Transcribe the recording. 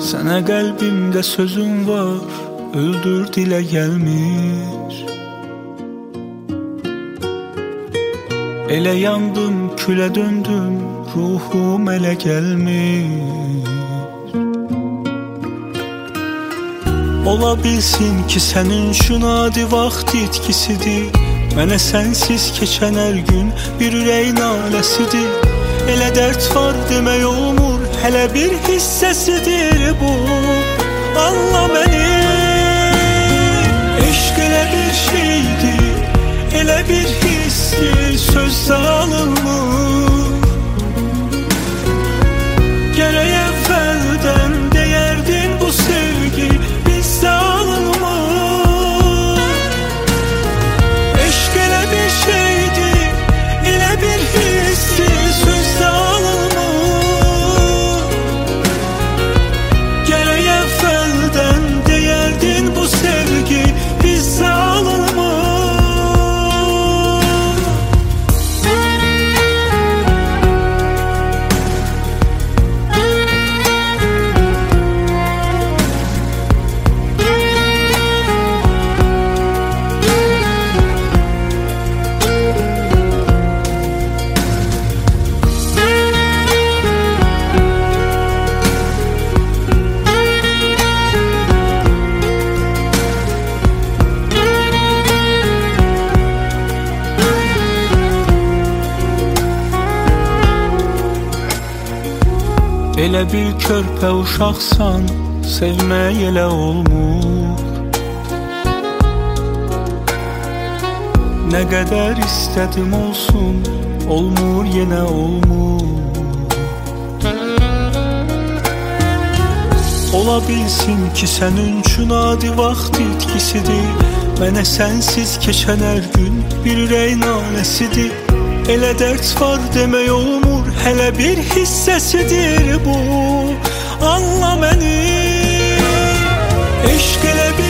Sənə qəlbimdə sözüm var, öldür dilə gəlmir. Elə yandım, külə döndüm, ruhum elə gəlmir. Ola bilsin ki sənin üçün adi vaxt itkisidir. Mənə sənsiz keçən hər gün bir ürək naləsidir. Elə dərd var demək olmur, hələ bir hissəsidir bu. Anla məni, eşq elə bir şeydir, elə bir hissdir, sözdə alınmır. Gərək əvvəldən deyərdin bu sevgi bizdə alınmır. Eşq elə bir şeydir, elə bir hissdir, sözdə alınmır. Gərək əvvəldən deyərdin bu sevgi bizdə alınmır. Elə bir körpə uşaqsan, sevmək elə olmur. Nə qədər istədim olsun, olmur yenə olmur. Ola bilsin ki sənin üçün adi vaxt itkisidir. Mənə sənsiz keçən hər gün bir ürək naləsidir. Elə dərd var demək olmur, hələ bir hissəsidir bu. Anla məni, eşq elə bir